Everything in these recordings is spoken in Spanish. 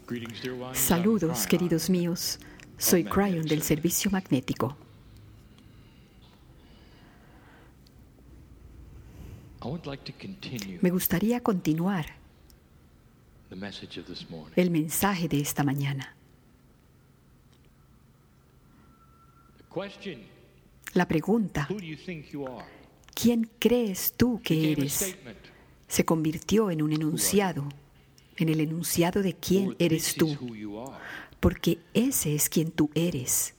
Saludos, queridos míos. Soy Cryon del Servicio Magnético. Me gustaría continuar el mensaje de esta mañana. La pregunta, ¿quién crees tú que eres?, se convirtió en un enunciado, en el enunciado de quién eres tú, porque ese es quien tú eres.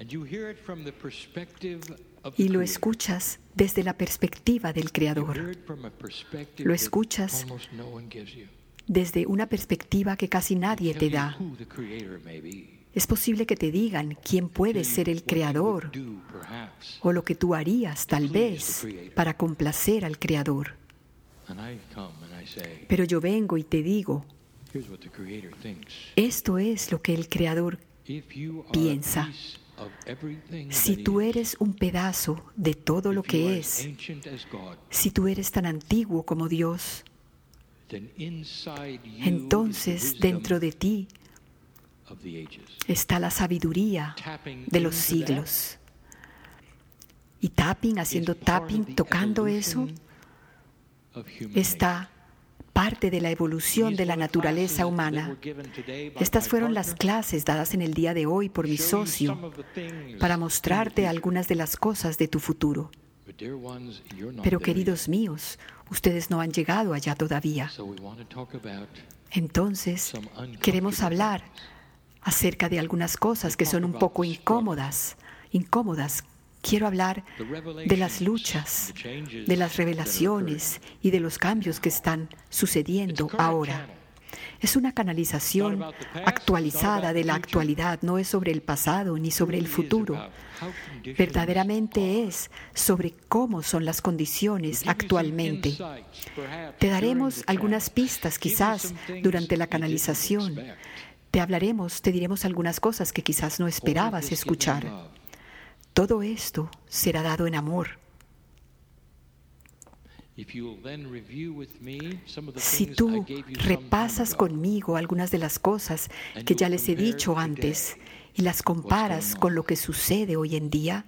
Y lo escuchas desde la perspectiva del Creador. Lo escuchas desde una perspectiva que casi nadie te da. Es posible que te digan quién puede ser el Creador o lo que tú harías, tal vez, para complacer al Creador. Pero yo vengo y te digo, esto es lo que el Creador piensa. Si tú eres un pedazo de todo lo que es, si tú eres tan antiguo como Dios, entonces dentro de ti está la sabiduría de los siglos. Y haciendo tapping, tocando eso, está parte de la evolución de la naturaleza humana. Estas fueron las clases dadas en el día de hoy por mi socio para mostrarte algunas de las cosas de tu futuro. Pero queridos míos, ustedes no han llegado allá todavía. Entonces, queremos hablar acerca de algunas cosas que son un poco incómodas. Quiero hablar de las luchas, de las revelaciones y de los cambios que están sucediendo ahora. Es una canalización actualizada de la actualidad, no es sobre el pasado ni sobre el futuro. Verdaderamente es sobre cómo son las condiciones actualmente. Te daremos algunas pistas quizás durante la canalización. Te diremos algunas cosas que quizás no esperabas escuchar. Todo esto será dado en amor. Si tú repasas conmigo algunas de las cosas que ya les he dicho antes y las comparas con lo que sucede hoy en día,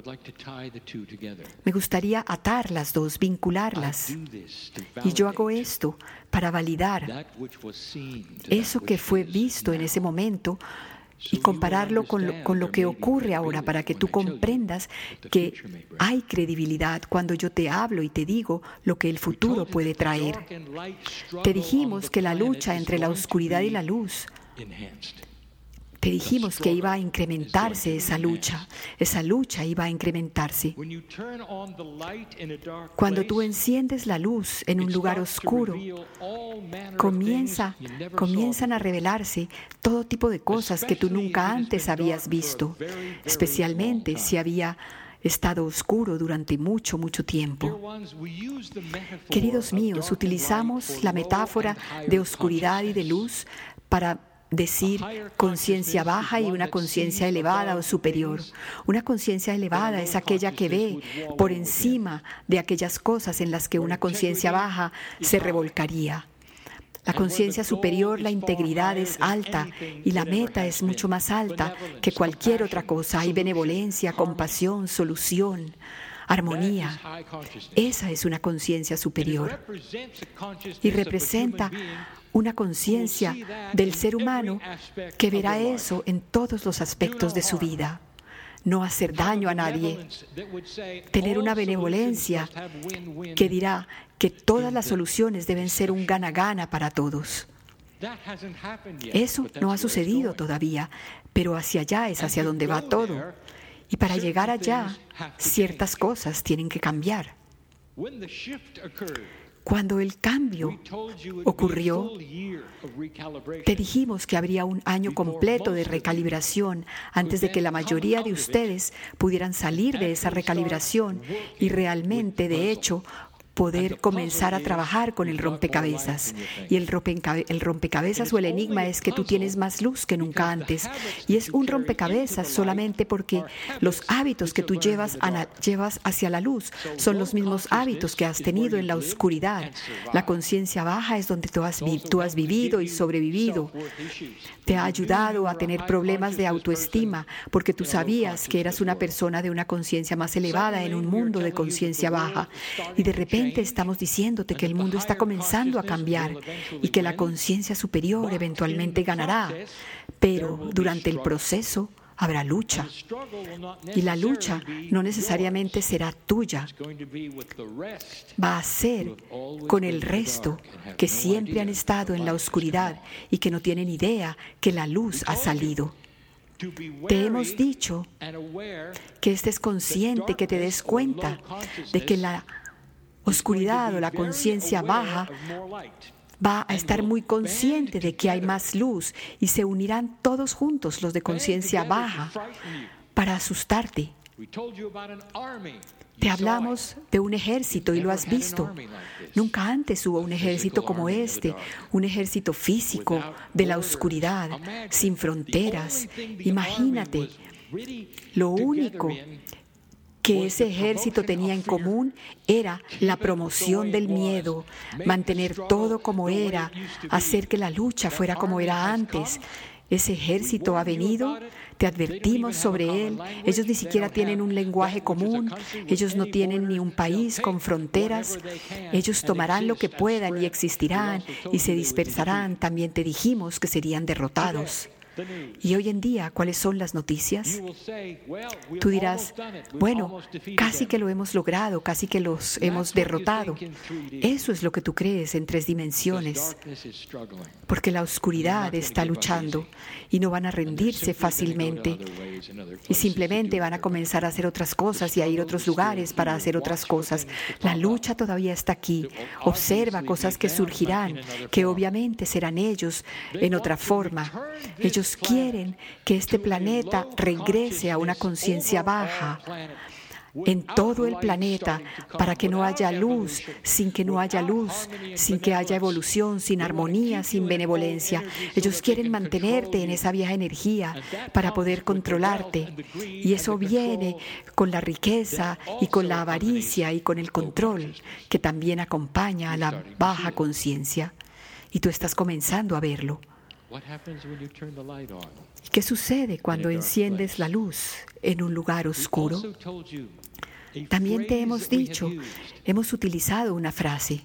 me gustaría atar las dos, vincularlas. Y yo hago esto para validar eso que fue visto en ese momento y compararlo con lo que ocurre ahora, para que tú comprendas que hay credibilidad cuando yo te hablo y te digo lo que el futuro puede traer. Te dijimos que la lucha entre la oscuridad y la luz, te dijimos que iba a incrementarse esa lucha iba a incrementarse. Cuando tú enciendes la luz en un lugar oscuro, comienzan a revelarse todo tipo de cosas que tú nunca antes habías visto, especialmente si había estado oscuro durante mucho, mucho tiempo. Queridos míos, utilizamos la metáfora de oscuridad y de luz para decir conciencia baja y una conciencia elevada o superior. Una conciencia elevada es aquella que ve por encima de aquellas cosas en las que una conciencia baja se revolcaría. La conciencia superior, la integridad es alta y la meta es mucho más alta que cualquier otra cosa. Hay benevolencia, compasión, solución, armonía. Esa es una conciencia superior y representa una conciencia del ser humano que verá eso en todos los aspectos de su vida. No hacer daño a nadie. Tener una benevolencia que dirá que todas las soluciones deben ser un gana-gana para todos. Eso no ha sucedido todavía, pero hacia allá es hacia donde va todo. Y para llegar allá, ciertas cosas tienen que cambiar. Cuando el cambio ocurrió, te dijimos que habría un año completo de recalibración antes de que la mayoría de ustedes pudieran salir de esa recalibración y realmente, de hecho, poder comenzar a trabajar con el rompecabezas. Y el rompecabezas o el enigma es que tú tienes más luz que nunca antes. Y es un rompecabezas solamente porque los hábitos que tú llevas hacia la luz son los mismos hábitos que has tenido en la oscuridad. La conciencia baja es donde tú has vivido y sobrevivido. Te ha ayudado a tener problemas de autoestima porque tú sabías que eras una persona de una conciencia más elevada en un mundo de conciencia baja. Y de repente estamos diciéndote que el mundo está comenzando a cambiar y que la conciencia superior eventualmente ganará. Pero durante el proceso habrá lucha. Y la lucha no necesariamente será tuya. Va a ser con el resto que siempre han estado en la oscuridad y que no tienen idea que la luz ha salido. Te hemos dicho que estés consciente, que te des cuenta de que la oscuridad o la conciencia baja va a estar muy consciente de que hay más luz y se unirán todos juntos los de conciencia baja para asustarte. Te hablamos de un ejército y lo has visto. Nunca antes hubo un ejército como este, un ejército físico de la oscuridad, sin fronteras. Imagínate, lo único que ese ejército tenía en común era la promoción del miedo, mantener todo como era, hacer que la lucha fuera como era antes. Ese ejército ha venido, te advertimos sobre él. Ellos ni siquiera tienen un lenguaje común, ellos no tienen ni un país con fronteras. Ellos tomarán lo que puedan y existirán y se dispersarán. También te dijimos que serían derrotados. Y hoy en día, ¿cuáles son las noticias? Tú dirás, bueno, casi que lo hemos logrado, casi que los hemos derrotado. Eso es lo que tú crees en 3 dimensiones, porque la oscuridad está luchando y no van a rendirse fácilmente y simplemente van a comenzar a hacer otras cosas y a ir a otros lugares para hacer otras cosas. La lucha todavía está aquí. Observa cosas que surgirán, que obviamente serán ellos en otra forma. Ellos quieren que este planeta regrese a una conciencia baja en todo el planeta para que no haya luz, sin que no haya luz, sin que haya evolución, sin armonía, sin benevolencia. Ellos quieren mantenerte en esa vieja energía para poder controlarte. Y eso viene con la riqueza y con la avaricia y con el control que también acompaña a la baja conciencia. Y tú estás comenzando a verlo. ¿Qué sucede cuando enciendes la luz en un lugar oscuro? También te hemos dicho, hemos utilizado una frase,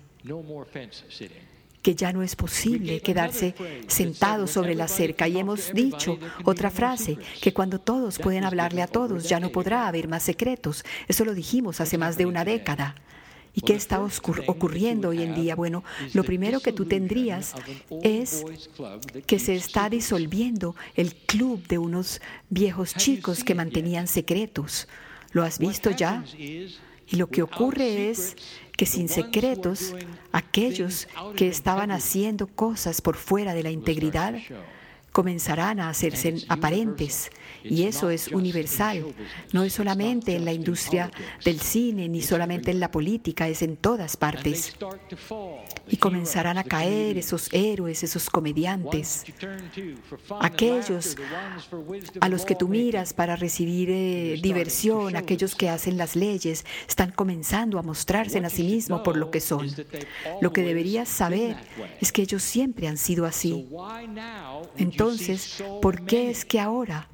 que ya no es posible quedarse sentado sobre la cerca. Y hemos dicho otra frase, que cuando todos pueden hablarle a todos, ya no podrá haber más secretos. Eso lo dijimos hace más de una década. ¿Y qué está ocurriendo hoy en día? Bueno, lo primero que tú tendrías es que se está disolviendo el club de unos viejos chicos que mantenían secretos. ¿Lo has visto ya? Y lo que ocurre es que sin secretos, aquellos que estaban haciendo cosas por fuera de la integridad comenzarán a hacerse aparentes. Y eso es universal. No es solamente en la industria del cine, ni solamente en la política, es en todas partes. Y comenzarán a caer esos héroes, esos comediantes, aquellos a los que tú miras para recibir diversión, aquellos que hacen las leyes, están comenzando a mostrarse a sí mismos por lo que son. Lo que deberías saber es que ellos siempre han sido así. Entonces, ¿por qué es que ahora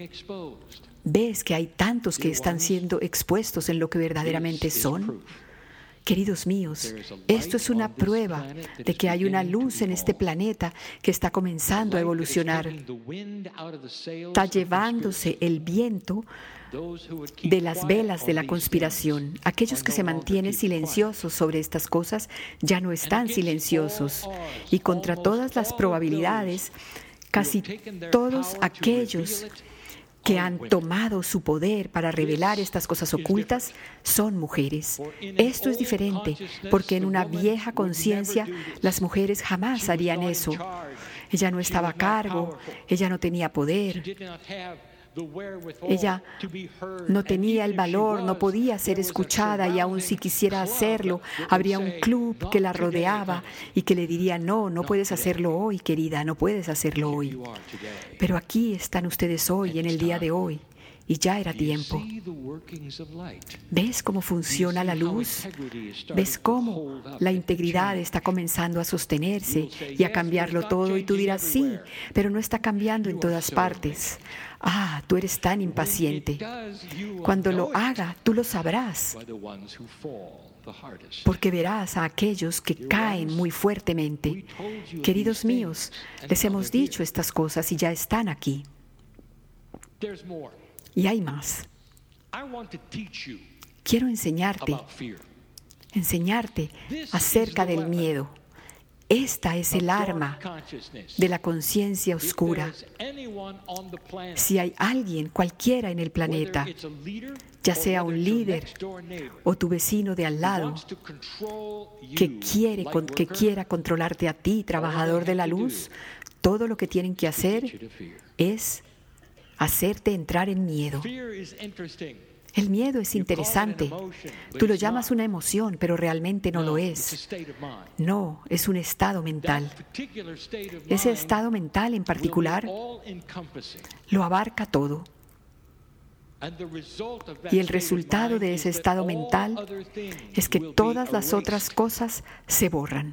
ves que hay tantos que están siendo expuestos en lo que verdaderamente son? Queridos míos, esto es una prueba de que hay una luz en este planeta que está comenzando a evolucionar. Está llevándose el viento de las velas de la conspiración. Aquellos que se mantienen silenciosos sobre estas cosas ya no están silenciosos. Y contra todas las probabilidades, casi todos aquellos que han tomado su poder para revelar estas cosas ocultas son mujeres. Esto es diferente, porque en una vieja conciencia las mujeres jamás harían eso. Ella no estaba a cargo, ella no tenía poder, Ella no tenía el valor, no podía ser escuchada, y aun si quisiera hacerlo, habría un club que la rodeaba y que le diría: no, no puedes hacerlo hoy, querida, no puedes hacerlo hoy. Pero aquí están ustedes hoy, en el día de hoy, y ya era tiempo. ¿Ves cómo funciona la luz? ¿Ves cómo la integridad está comenzando a sostenerse y a cambiarlo todo? Y tú dirás: sí, pero no está cambiando en todas partes. Ah, tú eres tan impaciente. Cuando lo haga, tú lo sabrás, porque verás a aquellos que caen muy fuertemente. Queridos míos, les hemos dicho estas cosas y ya están aquí. Y hay más. Quiero enseñarte acerca del miedo. Esta es el arma de la conciencia oscura. Si hay alguien, cualquiera en el planeta, ya sea un líder o tu vecino de al lado, que quiera controlarte a ti, trabajador de la luz, todo lo que tienen que hacer es hacerte entrar en miedo. El miedo es interesante. Tú lo llamas una emoción, pero realmente no lo es. No, es un estado mental. Ese estado mental en particular lo abarca todo. Y el resultado de ese estado mental es que todas las otras cosas se borran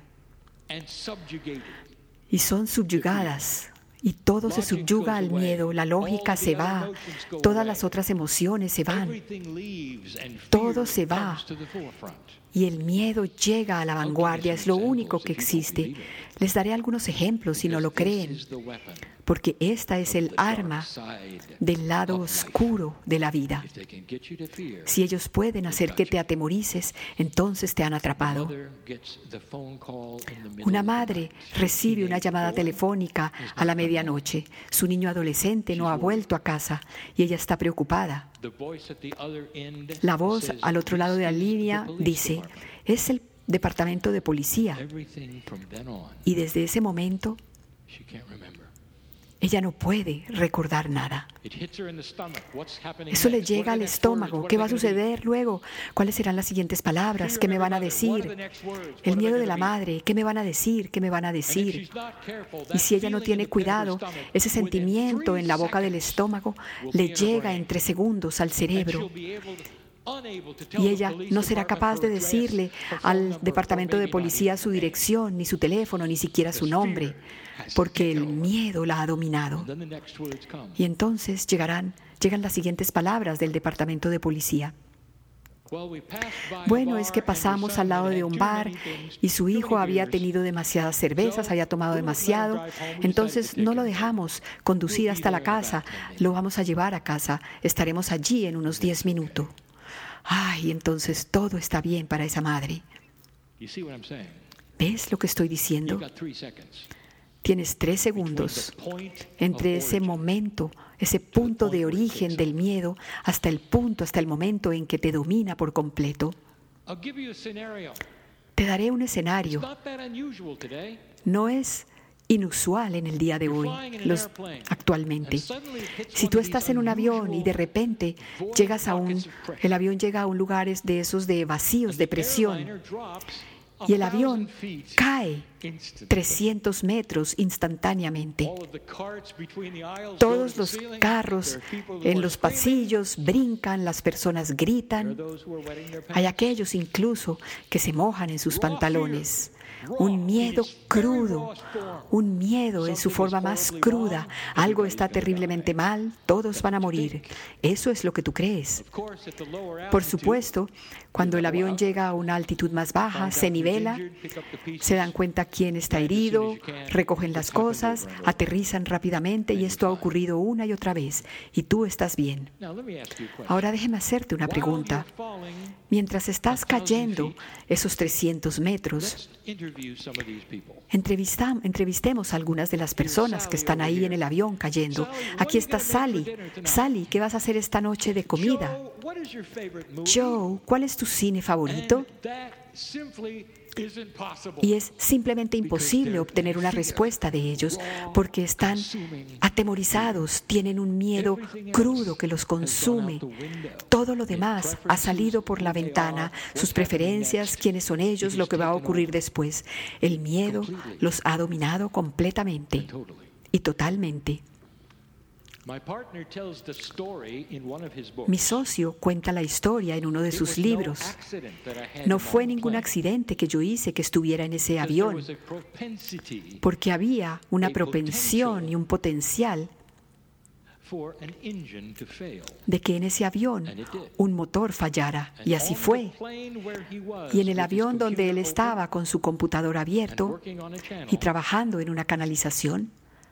y son subyugadas. Y todo se subyuga al miedo, la lógica se va, todas las otras emociones se van, todo se va y el miedo llega a la vanguardia, es lo único que existe. Les daré algunos ejemplos si no lo creen, porque esta es el arma del lado oscuro de la vida. Si ellos pueden hacer que te atemorices, entonces te han atrapado. Una madre recibe una llamada telefónica a la medianoche. Su niño adolescente no ha vuelto a casa y ella está preocupada. La voz al otro lado de la línea dice: es el departamento de policía. Y desde ese momento ella no puede recordar nada. Eso le llega al estómago. ¿Qué va a suceder luego? ¿Cuáles serán las siguientes palabras? ¿Qué me van a decir? El miedo de la madre. ¿Qué me van a decir? ¿Qué me van a decir? Y si ella no tiene cuidado, ese sentimiento en la boca del estómago le llega en 3 segundos al cerebro. Y ella no será capaz de decirle al departamento de policía su dirección, ni su teléfono, ni siquiera su nombre, porque el miedo la ha dominado. Y entonces llegan las siguientes palabras del departamento de policía. Bueno, es que pasamos al lado de un bar y su hijo había tenido demasiadas cervezas, había tomado demasiado, entonces no lo dejamos conducir hasta la casa, lo vamos a llevar a casa, estaremos allí en unos 10 minutos. Ay, entonces todo está bien para esa madre. ¿Ves lo que estoy diciendo? Tienes 3 segundos entre ese momento, ese punto de origen del miedo, hasta el momento en que te domina por completo. Te daré un escenario. No es inusual en el día de hoy, actualmente. Si tú estás en un avión y de repente el avión llega a un lugar de esos de vacíos, de presión, y el avión cae 300 metros instantáneamente. Todos los carros en los pasillos brincan, las personas gritan. Hay aquellos incluso que se mojan en sus pantalones. Un miedo crudo, un miedo en su forma más cruda. Algo está terriblemente mal, todos van a morir. Eso es lo que tú crees. Por supuesto, cuando el avión llega a una altitud más baja, se nivela, se dan cuenta quién está herido, recogen las cosas, aterrizan rápidamente y esto ha ocurrido una y otra vez. Y tú estás bien. Ahora déjeme hacerte una pregunta. Mientras estás cayendo esos 300 metros, entrevistemos a algunas de las personas que están ahí en el avión cayendo. Aquí está Sally. Sally, ¿qué vas a hacer esta noche de comida? Joe, ¿cuál es tu cine favorito? Y es simplemente imposible obtener una respuesta de ellos porque están atemorizados, tienen un miedo crudo que los consume. Todo lo demás ha salido por la ventana, sus preferencias, quiénes son ellos, lo que va a ocurrir después. El miedo los ha dominado completamente y totalmente. Mi socio cuenta la historia en uno de sus libros. No fue ningún accidente que yo hice que estuviera en ese avión, porque había una propensión y un potencial de que en ese avión un motor fallara, y así fue. Y en el avión donde él estaba con su computador abierto y trabajando en una canalización,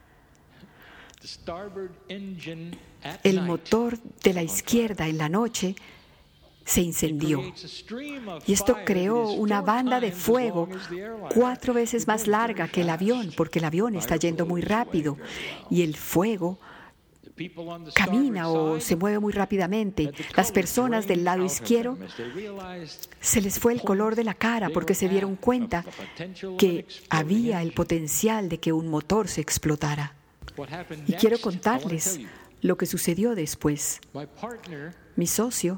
el motor de la izquierda en la noche se incendió. Y esto creó una banda de fuego 4 veces más larga que el avión, porque el avión está yendo muy rápido y el fuego camina o se mueve muy rápidamente. Las personas del lado izquierdo se les fue el color de la cara porque se dieron cuenta que había el potencial de que un motor se explotara. Y quiero contarles lo que sucedió después. Mi socio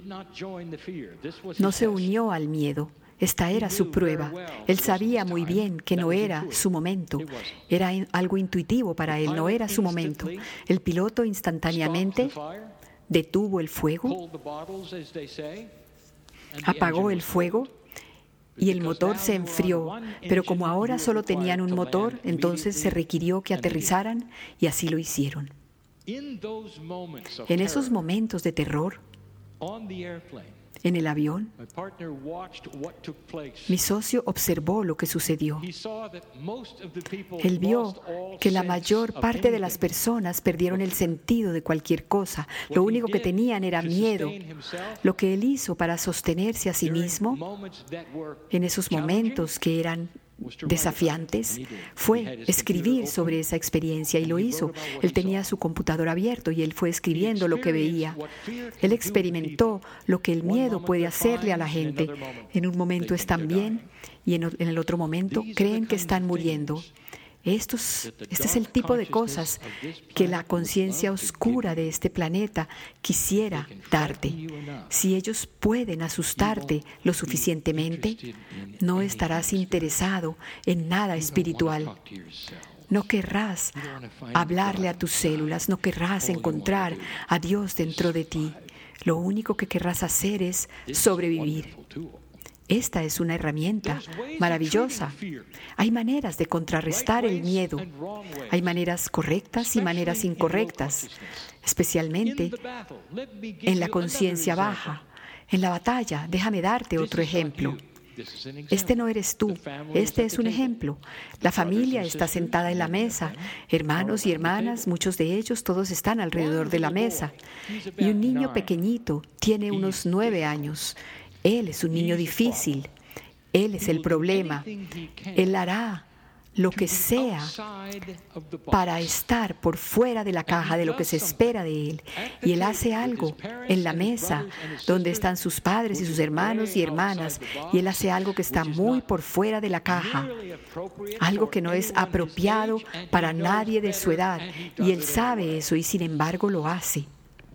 no se unió al miedo. Esta era su prueba. Él sabía muy bien que no era su momento. Era algo intuitivo para él, no era su momento. El piloto instantáneamente detuvo el fuego, apagó el fuego y el motor se enfrió. Pero como ahora solo tenían un motor, entonces se requirió que aterrizaran y así lo hicieron. En esos momentos de terror, en el avión, mi socio observó lo que sucedió. Él vio que la mayor parte de las personas perdieron el sentido de cualquier cosa. Lo único que tenían era miedo. Lo que él hizo para sostenerse a sí mismo en esos momentos que eran desafiantes fue escribir sobre esa experiencia, y lo hizo. Él tenía su computador abierto y él fue escribiendo lo que veía. Él experimentó lo que el miedo puede hacerle a la gente. En un momento están bien y en el otro momento creen que están muriendo. Este es el tipo de cosas que la conciencia oscura de este planeta quisiera darte. Si ellos pueden asustarte lo suficientemente, no estarás interesado en nada espiritual. No querrás hablarle a tus células, no querrás encontrar a Dios dentro de ti. Lo único que querrás hacer es sobrevivir. Esta es una herramienta maravillosa. Hay maneras de contrarrestar el miedo. Hay maneras correctas y maneras incorrectas, especialmente en la conciencia baja. En la batalla, déjame darte otro ejemplo. Este no eres tú, este es un ejemplo. La familia está sentada en la mesa, hermanos y hermanas, muchos de ellos, todos están alrededor de la mesa. Y un niño pequeñito tiene unos 9 años. Él es un niño difícil. Él es el problema. Él hará lo que sea para estar por fuera de la caja de lo que se espera de él. Y él hace algo en la mesa donde están sus padres y sus hermanos y hermanas. Y él hace algo que está muy por fuera de la caja. Algo que no es apropiado para nadie de su edad. Y él sabe eso y sin embargo lo hace.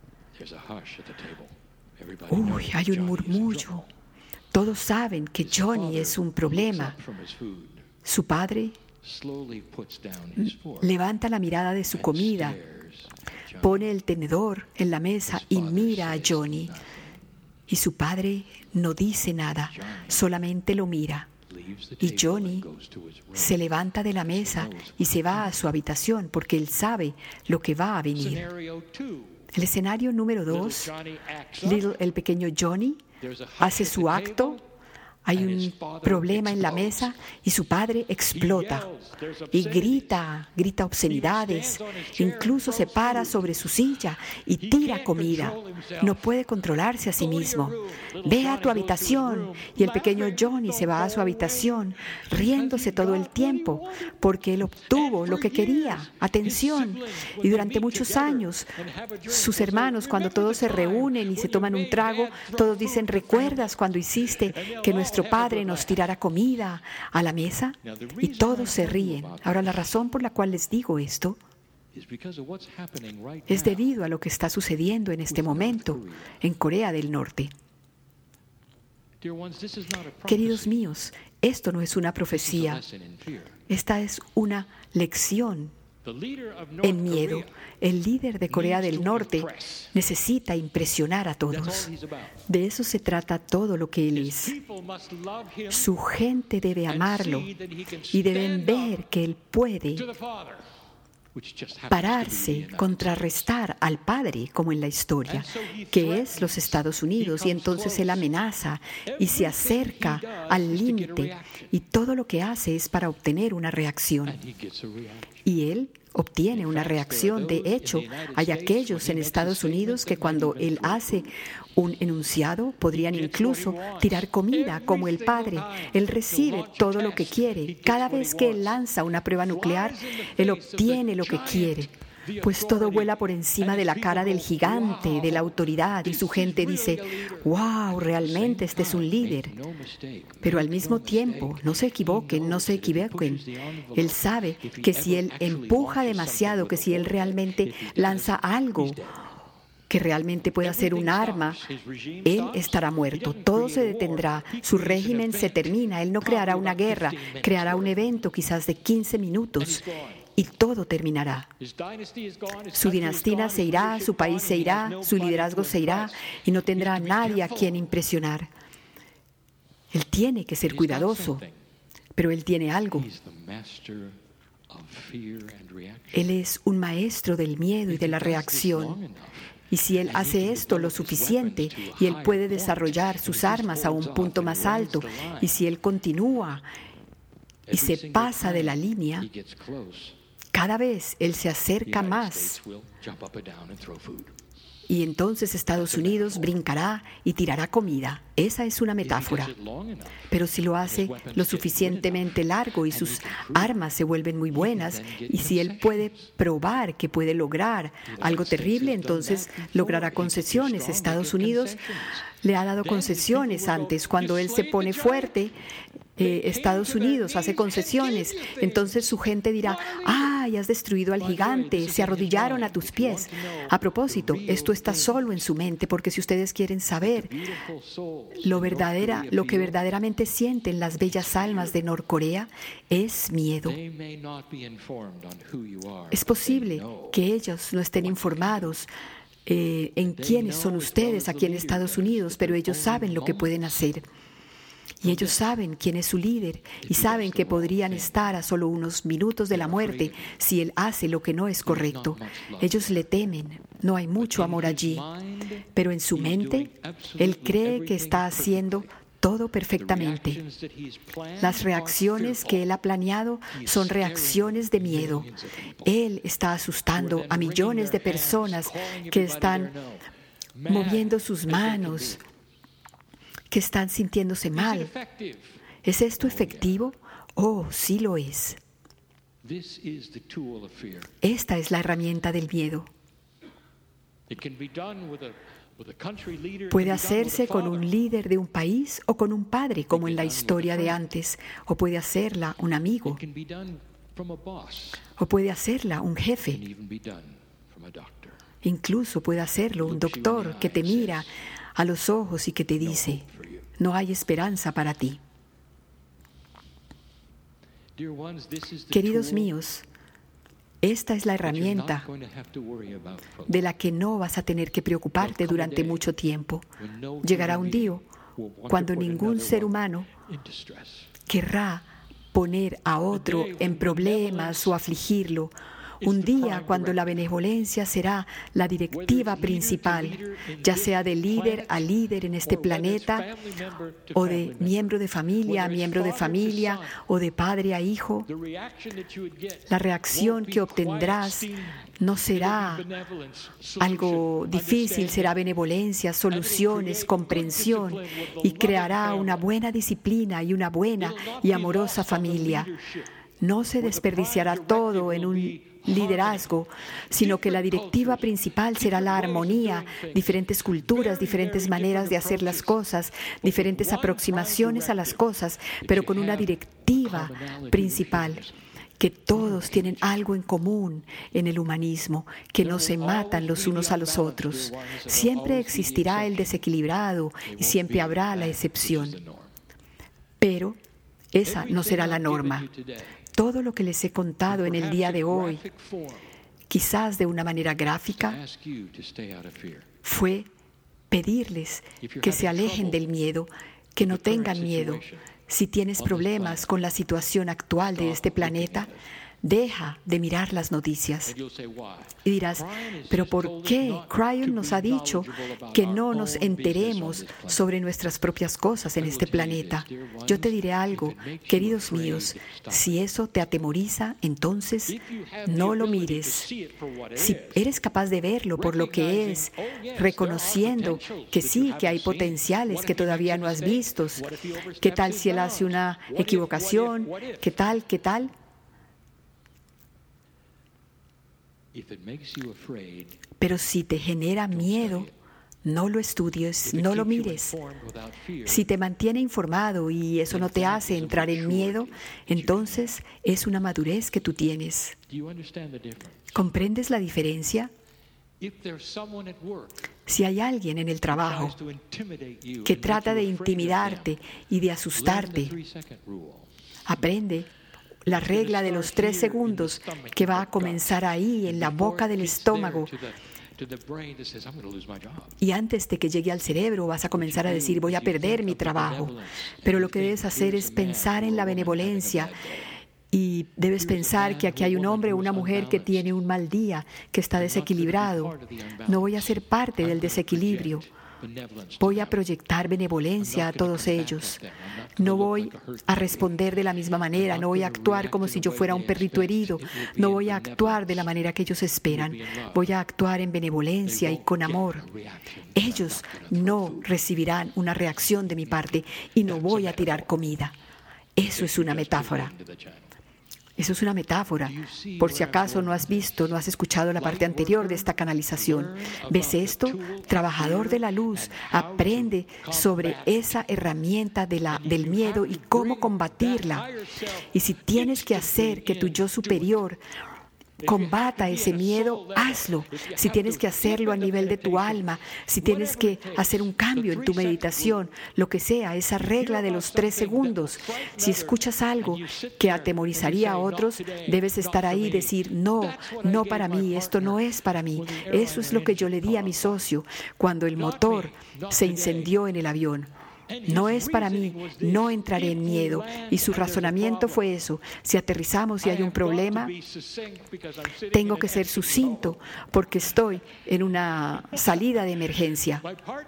Uy, hay un murmullo. Todos saben que Johnny es un problema. Su padre levanta la mirada de su comida, pone el tenedor en la mesa y mira a Johnny. Y su padre no dice nada, solamente lo mira. Y Johnny se levanta de la mesa y se va a su habitación porque él sabe lo que va a venir. El escenario número 2, el pequeño Johnny hace su acto, hay un problema en la mesa y su padre explota y grita obscenidades, incluso se para sobre su silla y tira comida. No puede controlarse a sí mismo. Ve a tu habitación, y el pequeño Johnny se va a su habitación riéndose todo el tiempo porque él obtuvo lo que quería, atención. Y durante muchos años sus hermanos, cuando todos se reúnen y se toman un trago, todos dicen: ¿recuerdas cuando hiciste que nuestro nuestro Padre nos tirará comida a la mesa? Y todos se ríen. Ahora, la razón por la cual les digo esto es debido a lo que está sucediendo en este momento en Corea del Norte. Queridos míos, esto no es una profecía. Esta es una lección en miedo. El líder de Corea del Norte necesita impresionar a todos. De eso se trata todo lo que él es. Su gente debe amarlo y deben ver que él puede pararse, contrarrestar al Padre, como en la historia, que es los Estados Unidos, y entonces él amenaza y se acerca al límite, y todo lo que hace es para obtener una reacción. Y él obtiene una reacción. De hecho, hay aquellos en Estados Unidos que cuando él hace un enunciado podrían incluso tirar comida como el Padre. Él recibe todo lo que quiere. Cada vez que él lanza una prueba nuclear, él obtiene lo que quiere. Pues todo vuela por encima de la cara del gigante, de la autoridad, y su gente dice, wow, realmente este es un líder. Pero al mismo tiempo, no se equivoquen. Él sabe que si él empuja demasiado, que si él realmente lanza algo que realmente pueda ser un arma, él estará muerto. Todo se detendrá. Su régimen se termina. Él no creará una guerra, creará un evento quizás de 15 minutos. Y todo terminará. Su dinastía se irá, su país se irá, su liderazgo se irá y no tendrá a nadie a quien impresionar. Él tiene que ser cuidadoso, pero él tiene algo. Él es un maestro del miedo y de la reacción. Y si él hace esto lo suficiente y él puede desarrollar sus armas a un punto más alto, y si él continúa y se pasa de la línea, cada vez él se acerca más, y entonces Estados Unidos brincará y tirará comida. Esa es una metáfora. Pero si lo hace lo suficientemente largo y sus armas se vuelven muy buenas, y si él puede probar que puede lograr algo terrible, entonces logrará concesiones. Estados Unidos le ha dado concesiones antes. Cuando él se pone fuerte, Estados Unidos hace concesiones. Entonces su gente dirá, ¡ay, has destruido al gigante! Se arrodillaron a tus pies. A propósito, esto está solo en su mente, porque si ustedes quieren saber lo que verdaderamente sienten las bellas almas de Norcorea, es miedo. Es posible que ellos no estén informados en quiénes son ustedes aquí en Estados Unidos, pero ellos saben lo que pueden hacer. Y ellos saben quién es su líder y saben que podrían estar a solo unos minutos de la muerte si él hace lo que no es correcto. Ellos le temen, no hay mucho amor allí. Pero en su mente, él cree que está haciendo todo perfectamente. Las reacciones que él ha planeado son reacciones de miedo. Él está asustando a millones de personas que están moviendo sus manos, que están sintiéndose mal. ¿Es esto efectivo? Oh, sí lo es. Esta es la herramienta del miedo. Puede hacerse con un líder de un país o con un padre, como en la historia de antes, o puede hacerla un amigo, o puede hacerla un jefe. Incluso puede hacerlo un doctor que te mira a los ojos y que te dice, no hay esperanza para ti. Queridos míos, esta es la herramienta de la que no vas a tener que preocuparte durante mucho tiempo. Llegará un día cuando ningún ser humano querrá poner a otro en problemas o afligirlo. Un día cuando la benevolencia será la directiva principal, ya sea de líder a líder en este planeta, o de miembro de familia a miembro de familia, o de padre a hijo. La reacción que obtendrás no será algo difícil, será benevolencia, soluciones, comprensión, y creará una buena disciplina y una buena y amorosa familia. No se desperdiciará todo en un liderazgo, sino que la directiva principal será la armonía, diferentes culturas, diferentes maneras de hacer las cosas, diferentes aproximaciones a las cosas, pero con una directiva principal, que todos tienen algo en común en el humanismo, que no se matan los unos a los otros. Siempre existirá el desequilibrado y siempre habrá la excepción. Pero esa no será la norma. Todo lo que les he contado en el día de hoy, quizás de una manera gráfica, fue pedirles que se alejen del miedo, que no tengan miedo. Si tienes problemas con la situación actual de este planeta, deja de mirar las noticias. Y dirás, ¿pero por qué Cryon nos ha dicho que no nos enteremos sobre nuestras propias cosas en este planeta? Yo te diré algo, queridos míos, si eso te atemoriza, entonces no lo mires. Si eres capaz de verlo por lo que es, reconociendo que sí, que hay potenciales que todavía no has visto, ¿qué tal si él hace una equivocación? ¿Qué tal? ¿Qué tal? Pero si te genera miedo, no lo estudies, no lo mires. Si te mantiene informado y eso no te hace entrar en miedo, entonces es una madurez que tú tienes. ¿Comprendes la diferencia? Si hay alguien en el trabajo que trata de intimidarte y de asustarte, aprende la regla de los 3 segundos que va a comenzar ahí en la boca del estómago. Y antes de que llegue al cerebro vas a comenzar a decir, voy a perder mi trabajo. Pero lo que debes hacer es pensar en la benevolencia. Y debes pensar que aquí hay un hombre o una mujer que tiene un mal día, que está desequilibrado. No voy a ser parte del desequilibrio. Voy a proyectar benevolencia a todos ellos. No voy a responder de la misma manera, no voy a actuar como si yo fuera un perrito herido, no voy a actuar de la manera que ellos esperan. Voy a actuar en benevolencia y con amor. Ellos no recibirán una reacción de mi parte y no voy a tirar comida. Eso es una metáfora. Eso es una metáfora. Por si acaso no has visto, no has escuchado la parte anterior de esta canalización. ¿Ves esto? Trabajador de la luz, aprende sobre esa herramienta del miedo y cómo combatirla. Y si tienes que hacer que tu yo superior combata ese miedo, hazlo. Si tienes que hacerlo a nivel de tu alma, si tienes que hacer un cambio en tu meditación, lo que sea, esa regla de los 3 segundos. Si escuchas algo que atemorizaría a otros, debes estar ahí y decir, no, no para mí, esto no es para mí. Eso es lo que yo le di a mi socio cuando el motor se incendió en el avión. No es para mí, no entraré en miedo. Y su razonamiento fue eso. Si aterrizamos y hay un problema, tengo que ser sucinto porque estoy en una salida de emergencia.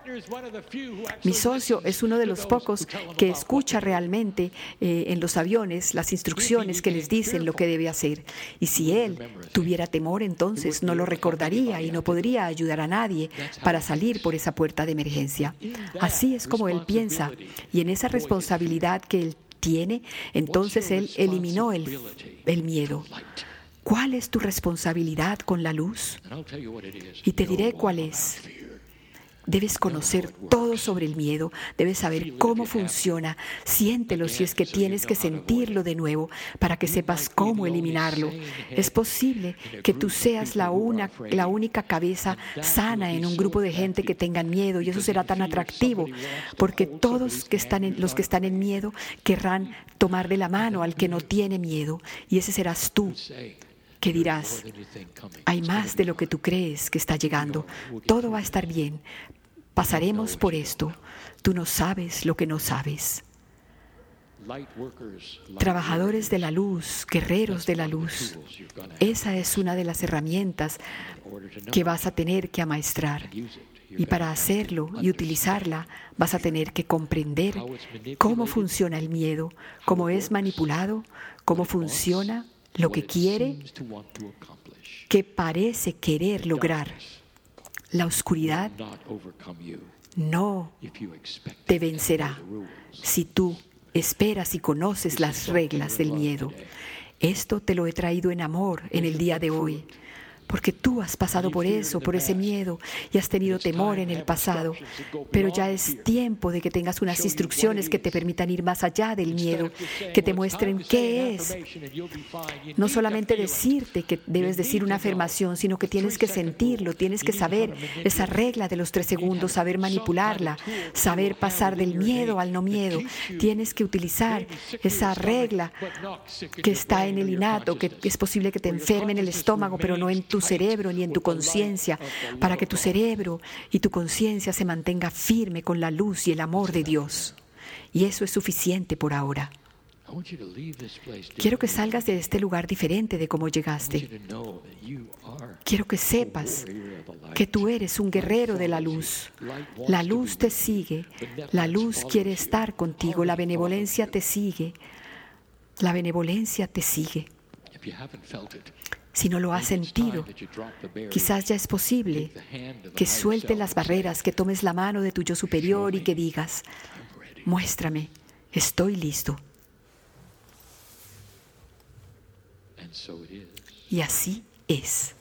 Mi socio es uno de los pocos que escucha realmente en los aviones las instrucciones que les dicen lo que debe hacer. Y si él tuviera temor, entonces no lo recordaría y no podría ayudar a nadie para salir por esa puerta de emergencia. Así es como él piensa. Y en esa responsabilidad que él tiene, entonces él eliminó el miedo. ¿Cuál es tu responsabilidad con la luz? Y te diré cuál es. Debes conocer todo sobre el miedo, debes saber cómo funciona, siéntelo si es que tienes que sentirlo de nuevo para que sepas cómo eliminarlo. Es posible que tú seas la única cabeza sana en un grupo de gente que tengan miedo y eso será tan atractivo porque todos los que están en miedo querrán tomar de la mano al que no tiene miedo y ese serás tú. Que dirás, hay más de lo que tú crees que está llegando. Todo va a estar bien. Pasaremos por esto. Tú no sabes lo que no sabes. Trabajadores de la luz, guerreros de la luz. Esa es una de las herramientas que vas a tener que amaestrar. Y para hacerlo y utilizarla, vas a tener que comprender cómo funciona el miedo, cómo es manipulado, cómo funciona, lo que quiere, que parece querer lograr. La oscuridad no te vencerá si tú esperas y conoces las reglas del miedo. Esto te lo he traído en amor en el día de hoy, porque tú has pasado por eso, por ese miedo, y has tenido temor en el pasado. Pero ya es tiempo de que tengas unas instrucciones que te permitan ir más allá del miedo, que te muestren qué es. No solamente decirte que debes decir una afirmación, sino que tienes que sentirlo, tienes que saber esa regla de los 3 segundos, saber manipularla, saber pasar del miedo al no miedo. Tienes que utilizar esa regla que está en el innato, que es posible que te enferme en el estómago, pero no en tu cerebro ni en tu conciencia, para que tu cerebro y tu conciencia se mantenga firme con la luz y el amor de Dios. Y eso es suficiente por ahora. Quiero que salgas de este lugar diferente de cómo llegaste. Quiero que sepas que tú eres un guerrero de la luz. La luz te sigue, la luz quiere estar contigo, la benevolencia te sigue. La benevolencia te sigue. Si no lo has sentido, quizás ya es posible que sueltes las barreras, que tomes la mano de tu yo superior y que digas: muéstrame, estoy listo. Y así es.